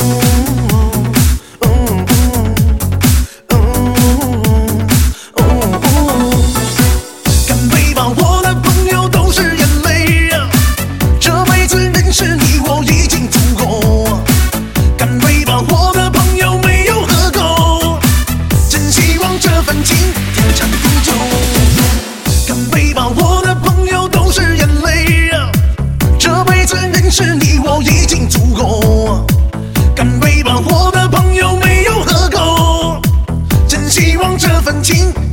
干杯吧，我的朋友，都是眼泪啊！这辈子认识你，我已经足够。干杯吧，我的朋友，没有喝够，真希望这份情天长地久。干杯吧，我的朋友，都是眼泪啊！这辈子认识你，我已经足够。干杯吧，我的朋友，没有喝够，真希望这份情